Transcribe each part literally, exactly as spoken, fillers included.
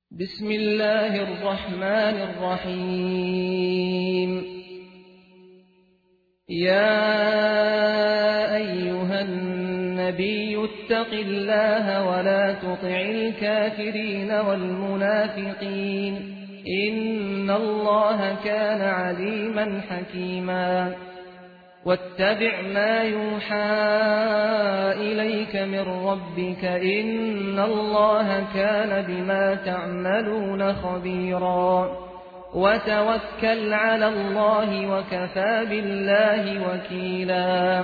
بسم الله الرحمن الرحيم يا أيها النبي اتق الله ولا تطع الكافرين والمنافقين إن الله كان عليما حكيما واتبع ما يوحى إليك من ربك إن الله كان بما تعملون خبيرا وتوكل على الله وكفى بالله وكيلا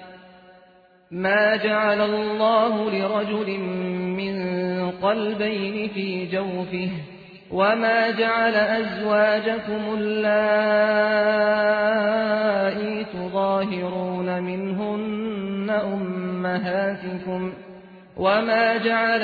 ما جعل الله لرجل من قلبين في جوفه وما جعل أزواجكم اللائي تظاهرون منهن أمهاتكم وما جعل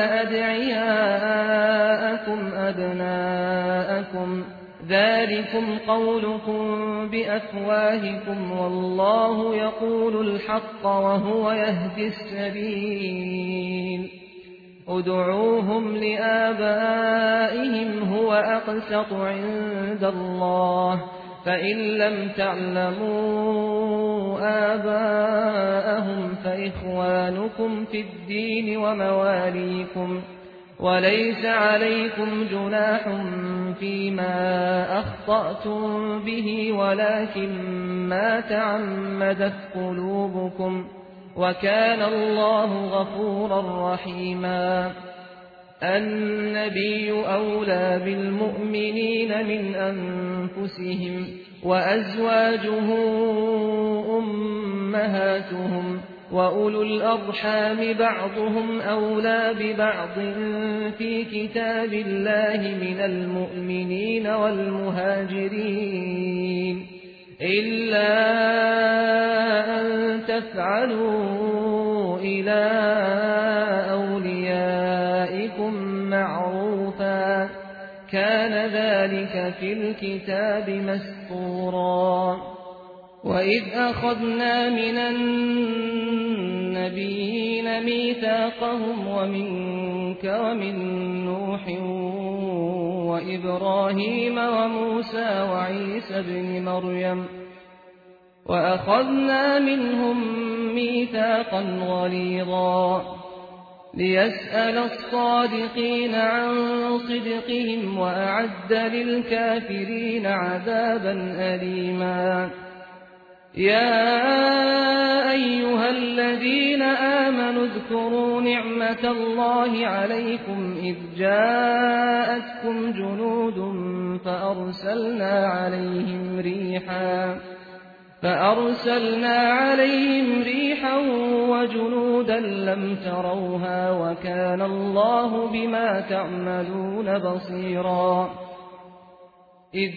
أدعياءكم أبناءكم ذلكم قولكم بأفواهكم والله يقول الحق وهو يهدي السبيل ادعوهم لآبائهم هو أقسط عند الله فإن لم تعلموا آباءهم فإخوانكم في الدين ومواليكم وليس عليكم جناح فيما أخطأتم به ولكن ما تعمدت قلوبكم وكان الله غفورا رحيما النبي أولى بالمؤمنين من أنفسهم وأزواجه أمهاتهم وأولو الأرحام بعضهم أولى ببعض في كتاب الله من المؤمنين والمهاجرين إلا أن تفعلوا إلى أوليائكم معروفا كان ذلك في الكتاب مسطورا وإذ أخذنا من النبيين ميثاقهم ومنك ومن نوح وإبراهيم وموسى وعيسى ابن مريم وأخذنا منهم ميثاقا غليظا ليسأل الصادقين عن صدقهم وأعد للكافرين عذابا أليما يا أيها الذين آمنوا اذكروا نعمة الله عليكم إذ جاءتكم جنود فأرسلنا عليهم ريحا فأرسلنا عليهم ريحا وجنودا لم تروها وكان الله بما تعملون بصيرا إذ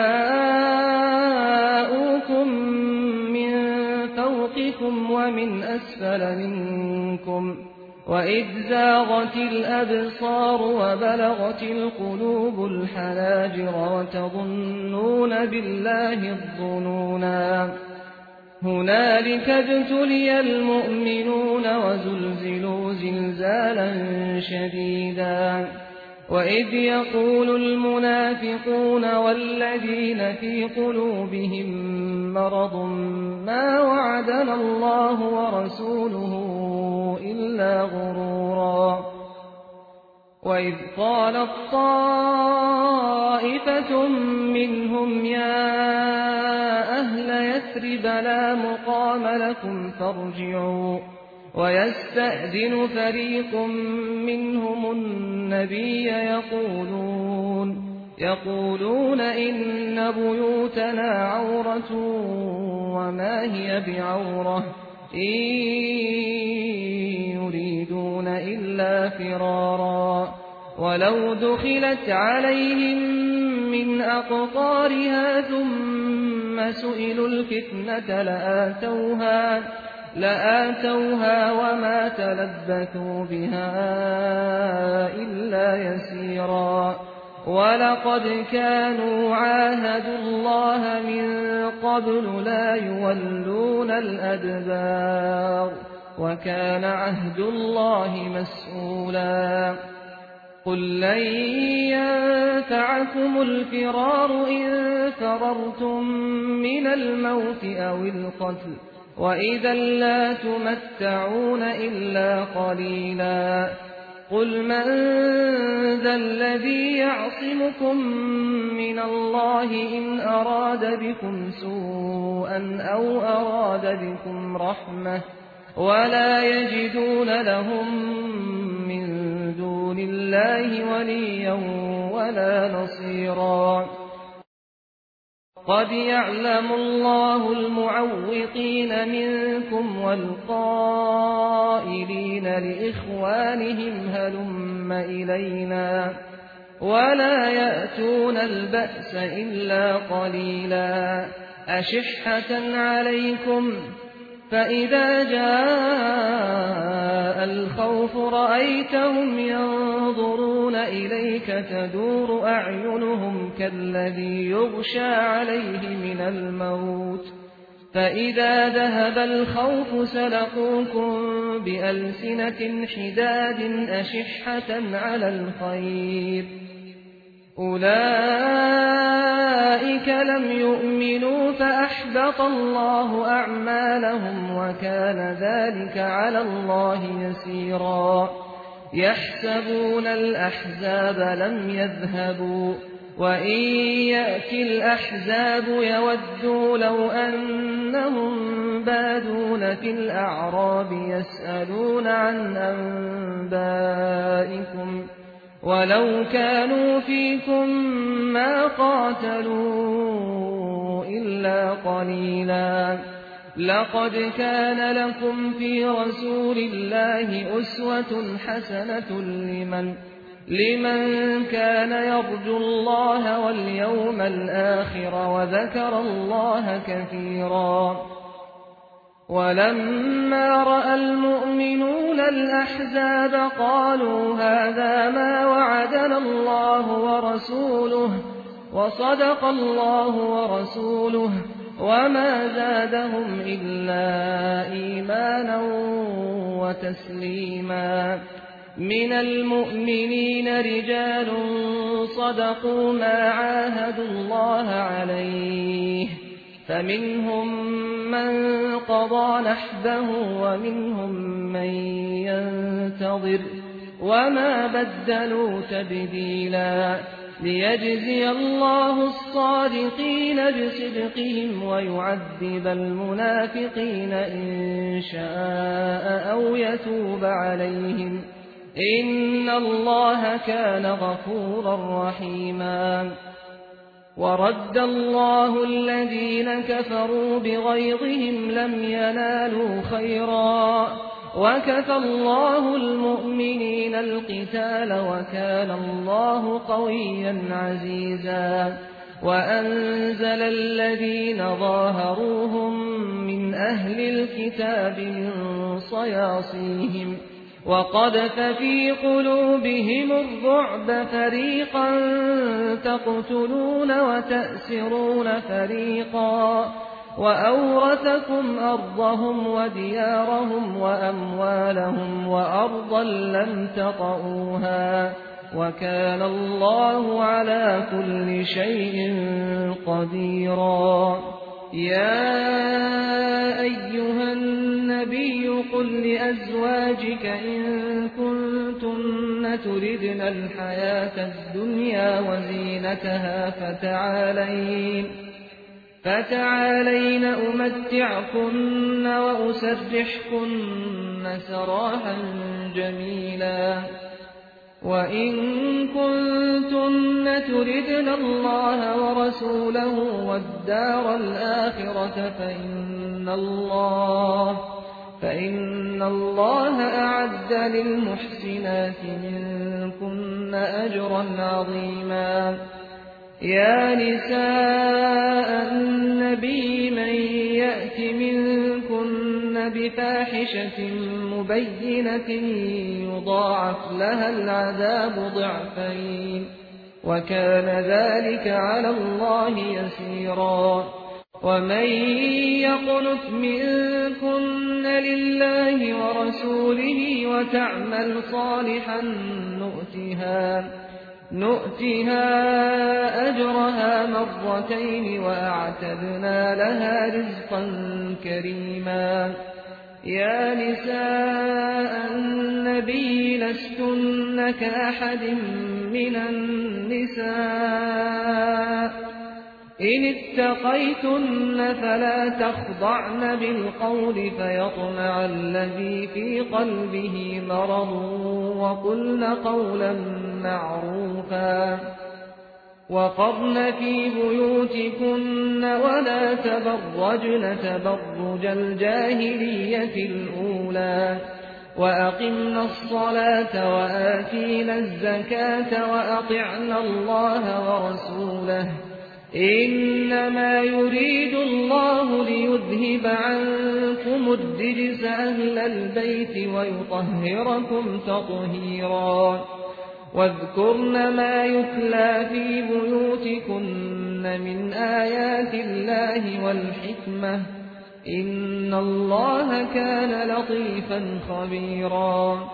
جاءوكم من فوقكم ومن أسفل منكم وإذ زاغت الأبصار وبلغت القلوب الحناجر وتظنون بالله الظنونا هنالك ابتلي المؤمنون وزلزلوا زلزالا شديدا وإذ يقول المنافقون والذين في قلوبهم مرض ما وعدنا الله ورسوله إلا غرورا وإذ قالت طائفة منهم يا أهل يثرب لا مقام لكم فارجعوا ويستأذن فريق منهم النبي يقولون يقولون إن بيوتنا عورة وما هي بعورة إن يريدون إلا فرارا ولو دخلت عليهم من أقطارها ثم سئلوا الفتنة لآتوها لآتوها وما تلبثوا بها إلا يسيرا ولقد كانوا عاهدوا الله من قبل لا يولون الأدبار وكان عهد الله مسؤولا قل لن ينفعكم الفرار إن فررتم من الموت أو القتل وإذا لا تمتعون إلا قليلا قل من ذا الذي يعصمكم من الله إن أراد بكم سوءا أو أراد بكم رحمة ولا يجدون لهم من دون الله وليا ولا نصيرا قد يعلم الله المعوقين منكم والقائلين لإخوانهم هلم إلينا ولا يأتون البأس إلا قليلا أشحة عليكم فإذا جاء الخوف رأيتهم ينظرون إليك تدور أعينهم كالذي يغشى عليه من الموت فإذا ذهب الخوف سلقوكم بألسنة حداد أشحة على الخير أولئك لم يؤمنوا فأحبط الله أعمالهم وكان ذلك على الله يسيرا يحسبون الأحزاب لم يذهبوا وإن يأتي الأحزاب يودوا لو أنهم بادون في الأعراب يسألون عن أنبائكم ولو كانوا فيكم ما قاتلوا إلا قليلا لقد كان لكم في رسول الله أسوة حسنة لمن لمن كان يرجو الله واليوم الآخر وذكر الله كثيرا ولما رأى المؤمنون الأحزاب قالوا هذا ما وعدنا الله ورسوله وصدق الله ورسوله وما زادهم إلا إيمانا وتسليما من المؤمنين رجال صدقوا ما عاهدوا الله عليه فمنهم من قضى نحبه ومنهم من ينتظر وما بدلوا تبديلا ليجزي الله الصادقين بصدقهم ويعذب المنافقين إن شاء أو يتوب عليهم إن الله كان غفورا رحيما ورد الله الذين كفروا بغيظهم لم ينالوا خيرا وكفى الله المؤمنين القتال وكان الله قويا عزيزا وأنزل الذين ظاهروهم من أهل الكتاب من صياصيهم وقذف في قلوبهم الرعب فريقا تقتلون وتأسرون فريقا وأورثكم أرضهم وديارهم وأموالهم وأرضا لم تطئوها وكان الله على كل شيء قديرا يا أيها النبي قل لأزواجك إن كنتن تردن الحياة الدنيا وزينتها فتعالين فتعالين أمتعكن وأسرحكن سراحا جميلا وإن كنتن تردن الله ورسوله والدار الآخرة فإن الله فإن الله أعد للمحسنات منكن أجرا عظيما يا نساء النبي من يأت منكن بفاحشة مبينة يضاعف لها العذاب ضعفين وكان ذلك على الله يسيرا ومن يقنت منكن لله ورسوله وتعمل صالحا نؤتها نؤتها أجرها مرتين وأعتدنا لها رزقا كريما. يا نساء النبي لستن كأحد من النساء إن اتقيتن فلا تخضعن بالقول فيطمع الذي في قلبه مرض وقلن قولا معروفا. وقرن في بيوتكن ولا تبرجن تبرج الجاهلية الأولى وأقمنا الصلاة وآتينا الزكاة وأطعنا الله ورسوله إنما يريد الله ليذهب عنكم الرجس أهل البيت ويطهركم تطهيرا. واذكرن ما يتلى في بيوتكن من آيات الله والحكمة إن الله كان لطيفا خبيرا.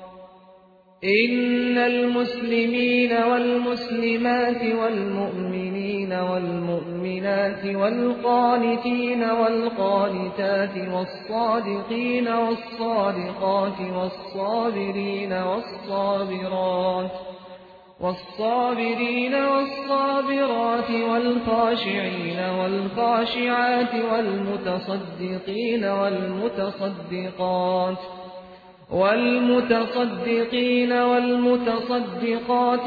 إن المسلمين والمسلمات والمؤمنين والمؤمنات والقانتين والقانتات والصادقين والصادقات والصابرين والصابرات والصابرين والصابرات والخاشعين والخاشعات والمتصدقين والمتصدقات والمتصدقين والمتصدقات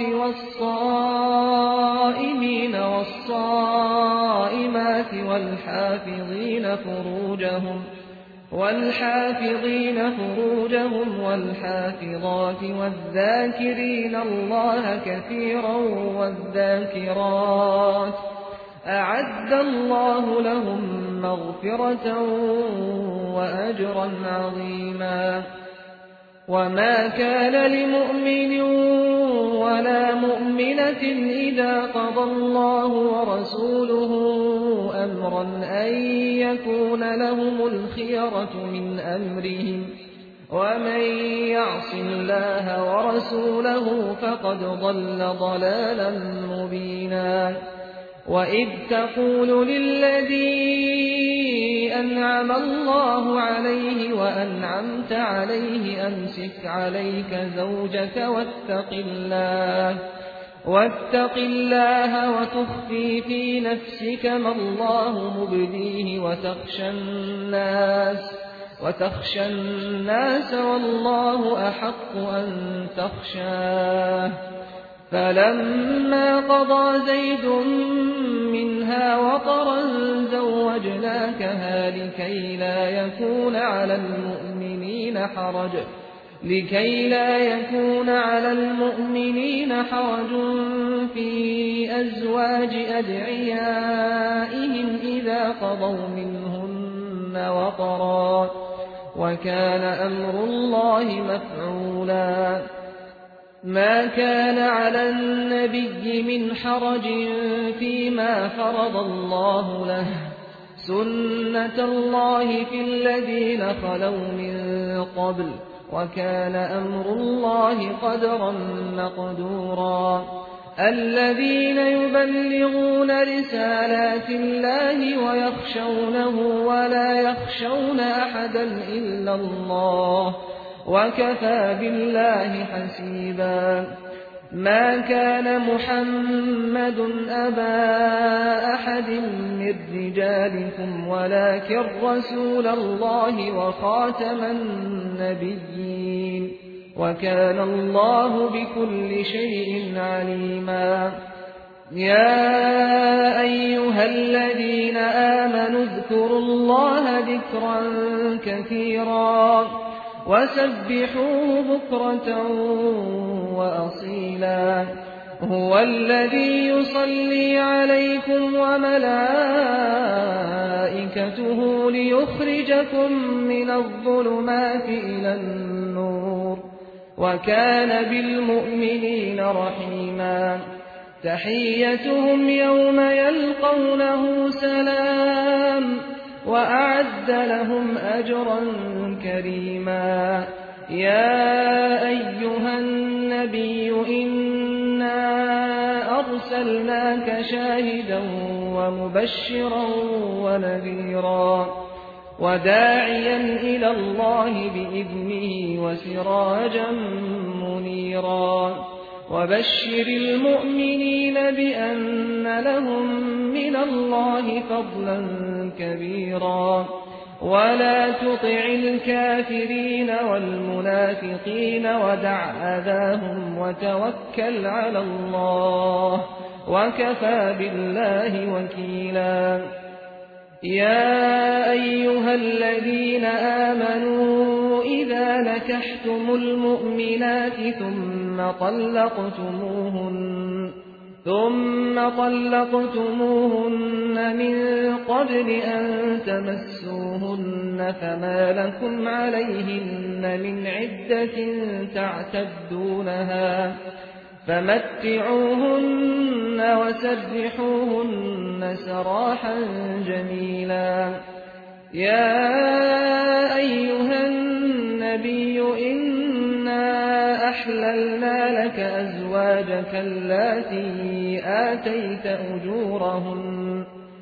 والصائمين والصائمات والحافظين فروجهم والحافظين فروجهم والحافظات والذاكرين الله كثيرا والذاكرات أعد الله لهم مغفرة وأجرا عظيما. وما كان لمؤمن ولا مؤمنة إذا قضى الله ورسوله أمرا أن يكون لهم الخيرة من أمرهم ومن يعص الله ورسوله فقد ضل ضلالا مبينا. وإذ تقول للذي أنعم الله عليه وأنعمت عليه أمسك عليك زوجك واتق الله واتق الله وتخفي في نفسك ما الله مبديه وتخشى الناس وتخشى الناس والله أحق أن تخشاه. فلما قضى زيد منها وطرا زوجناكها لكي لا يكون على المؤمنين حرج لكي لا يكون على المؤمنين حرج في أزواج أدعيائهم إذا قضوا منهن وطرا وكان أمر الله مفعولا. ما كان على النبي من حرج فيما فرض الله له سنة الله في الذين خلوا من قبل وكان أمر الله قدرا مقدورا. الذين يبلغون رسالات الله ويخشونه ولا يخشون أحدا إلا الله وكفى بالله حسيبا. ما كان محمد أبا أحد من رجالكم ولكن رسول الله وخاتم النبيين وكان الله بكل شيء عليما. يا أيها الذين آمنوا اذكروا الله ذكرا كثيرا وسبحوه بكرة وأصيلا. هو الذي يصلي عليكم وملائكته ليخرجكم من الظلمات إلى النور وكان بالمؤمنين رحيما. تحيتهم يوم يلقونه سلام وأعد لهم أجرا كريما. يا أيها النبي إنا أرسلناك شاهدا ومبشرا ونذيرا وداعيا إلى الله بإذنه وسراجا منيرا وبشر المؤمنين بأن لهم من الله فضلا كبيرا ولا تطع الكافرين والمنافقين ودع أذاهم وتوكل على الله وكفى بالله وكيلا يا أيها الذين آمنوا إذا نكحتم المؤمنات ثم طلقتموهن ثم طلقتموهن من قبل أن تمسوهن فما لكم عليهن من عدة تعتدونها فمتعوهن وسرحوهن سراحا جميلا يا أيها النبي إنا أحللنا لك أزواجك اللاتي آتيت أجورهن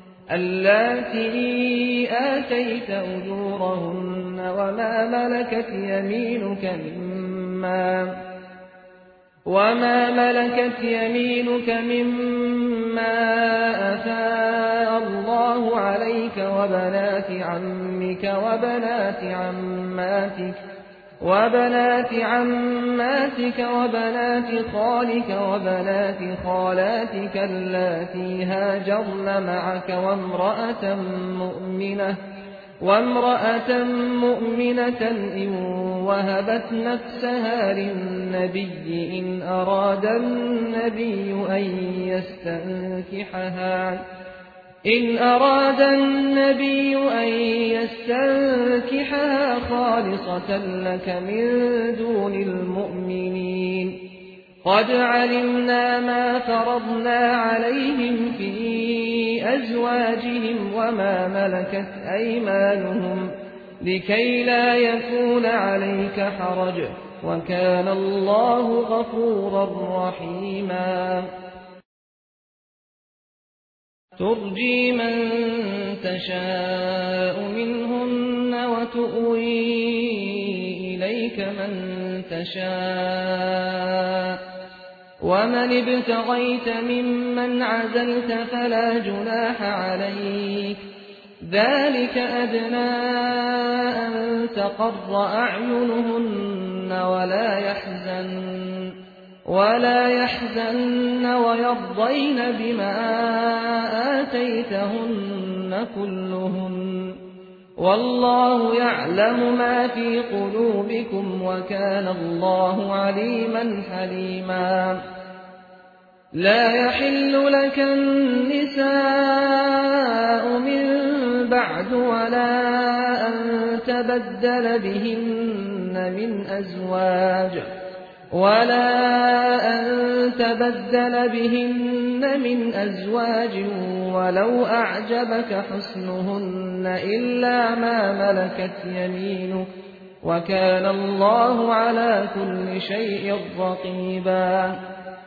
اللاتي آتيت أجورهن وما ملكت يمينك مما وما ملكت يمينك مما أفاء الله عليك وبنات عمك وبنات عماتك وبنات عماتك وبنات خالك وبنات خالاتك اللاتي هاجرن معك وامرأة مؤمنة وامرأة مؤمنة إن وهبت نفسها للنبي إن أراد النبي أن يستنكحها إن أراد النبي أن يستنكحها خالصة لك من دون المؤمنين قد علمنا ما فرضنا عليهم في أزواجهم وما ملكت أيمانهم لكي لا يكون عليك حرج وكان الله غفورا رحيما ترجي من تشاء منهن وتؤوي إليك من تشاء ومن ابتغيت ممن عزلت فلا جناح عليك ذلك أدنى أن تقر أعينهن ولا يحزن ولا يحزن ويرضين بما آتيتهن كلهن والله يعلم ما في قلوبكم وكان الله عليما حليما لا يحل لك النساء من بعد ولا أن تبدل بهن من أزواج ولا أن تبدل بهن من أزواج ولو أعجبك حسنهن إلا ما ملكت يمينك وكان الله على كل شيء رقيبا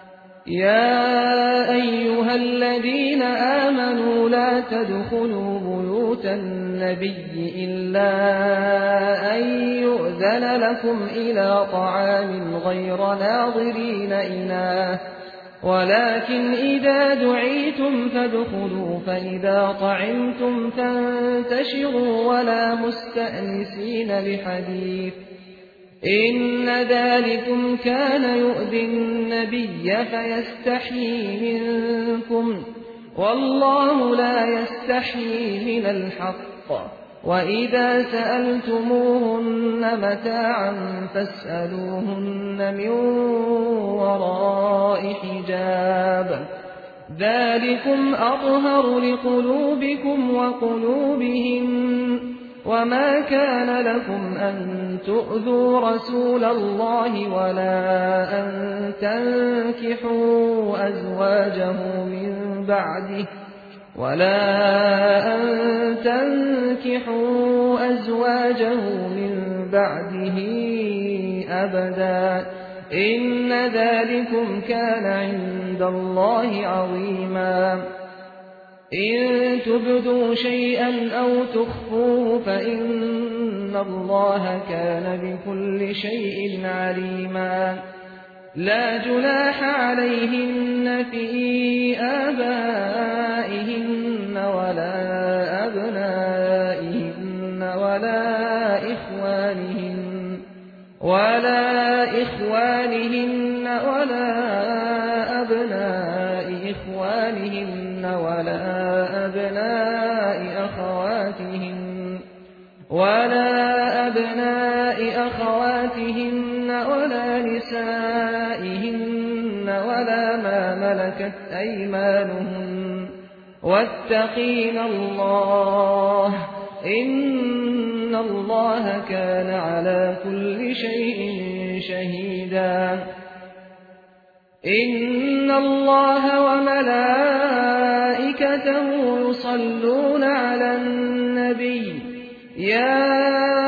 يا أيها الذين آمنوا لا تدخلوا بيوت النبي إلا أن يؤذن لكم إلى طعام غير ناظرين إناه ولكن إذا دعيتم فادخلوا فإذا طعمتم فانتشروا ولا مستأنسين لحديث إن ذلكم كان يؤذي النبي فيستحيي منكم والله لا يستحيي من الحق وإذا سألتموهن متاعا فاسألوهن من وراء حجاب ذلكم أطهر لقلوبكم وقلوبهم وما كان لكم أن تؤذوا رسول الله ولا أن تنكحوا أزواجه من بعده ولا أن تنكحوا أزواجه من بعده أبدا إن ذلكم كان عند الله عظيما إن تبدوا شيئا أو تخفوه فإن الله كان بكل شيء عليما لا جناح عليهن في آبائهن ولا أبنائهن ولا إخوانهن ولا إخوانهن ولا أبناء إخوانهن ولا أبناء أخواتهن ولا أبناء أخواتهن ولا نسائهن ولا ما ملكت أيمانهن واتقين الله إن الله كان على كل شيء شهيدا إن الله وملائكته يصلون على النبي يا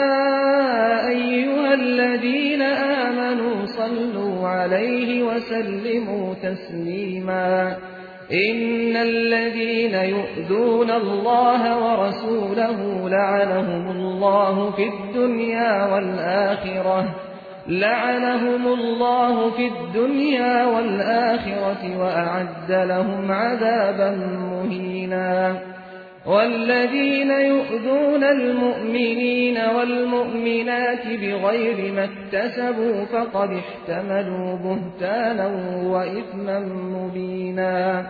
أيها الذين آمنوا صلوا عليه وسلموا تسليما إن الذين يؤذون الله ورسوله لعنهم الله في الدنيا والآخرة لعنهم الله في الدنيا والآخرة وأعد لهم عذابا مهينا والذين يؤذون المؤمنين والمؤمنات بغير ما اكتسبوا فقد احتملوا بهتانا وإثما مبينا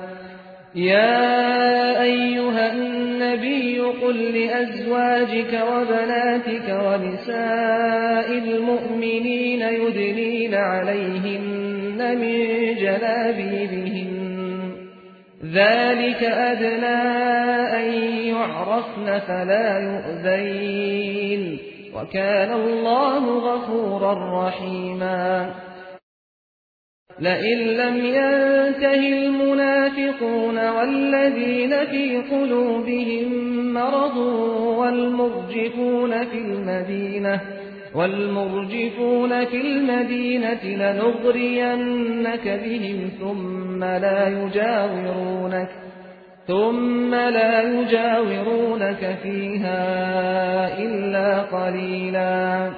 يا أيها النبي قل لأزواجك وبناتك ونساء المؤمنين يدنين عليهن من جلابيبهن ذلك أدنى أن يعرفن فلا يؤذين وكان الله غفورا رحيما لئن لم ينته المنافقون والذين في قلوبهم مرض والمرجفون في المدينة والمرجفون في المدينة لنغرينك بهم ثم لا يجاورونك ثم لا يجاورونك فيها إلا قليلا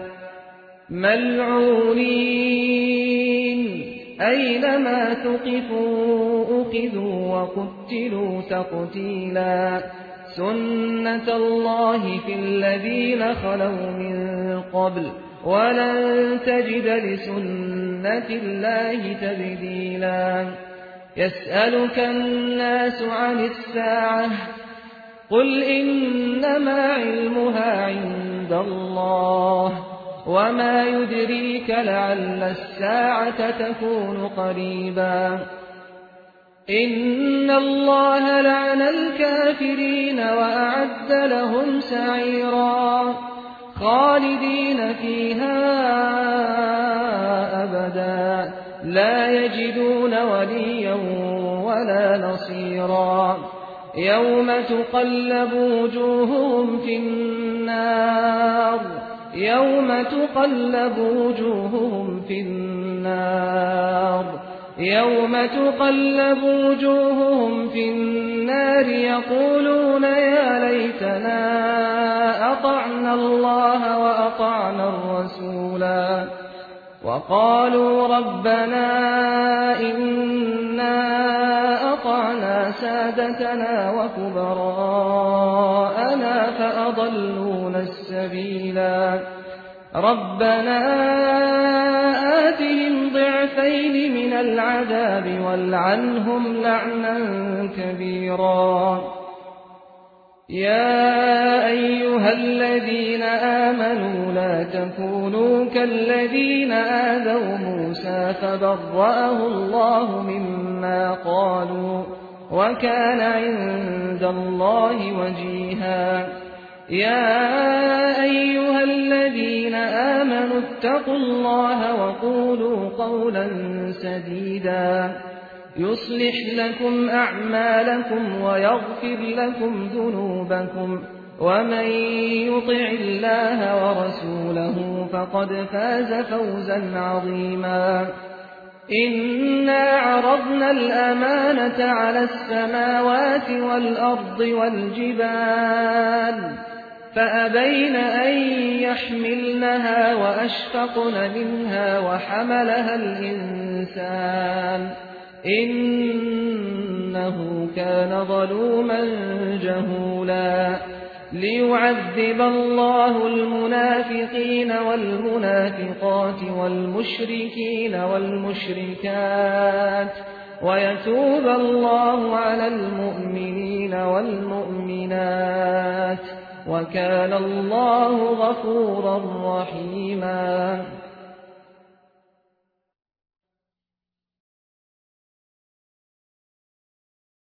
ملعونين أينما ثقفوا أخذوا وقتلوا تقتيلا سنة الله في الذين خلوا من قبل ولن تجد لسنة الله تبديلا يسألك الناس عن الساعة قل إنما علمها عند الله وما يدريك لعل الساعة تكون قريبا إن الله لعن الكافرين وأعد لهم سعيرا خالدين فيها أبدا لا يجدون وليا ولا نصيرا يوم تقلب وجوههم في النار يوم تقلب وجوههم في النار يوم تقلب وجوههم في النار يقولون يا ليتنا أطعنا الله وأطعنا الرسولا وقالوا ربنا إنا أطعنا سادتنا وكبراءنا فأضلونا السبيلا ربنا آتهم ضعفين من العذاب والعنهم لعنا كبيرا يا أيها الذين آمنوا لا تكونوا كالذين آذوا موسى فبرأه الله مما قالوا وكان عند الله وجيها يا أيها الذين آمنوا اتقوا الله وقولوا قولا سديدا يصلح لكم أعمالكم ويغفر لكم ذنوبكم ومن يطع الله ورسوله فقد فاز فوزا عظيما إنا عرضنا الأمانة على السماوات والأرض والجبال فأبين أن يحملنها وأشفقن منها وحملها الإنسان إنه كان ظلوما جهولا ليعذب الله المنافقين والمنافقات والمشركين والمشركات ويتوب الله على المؤمنين والمؤمنات وكان الله غفورا رحيما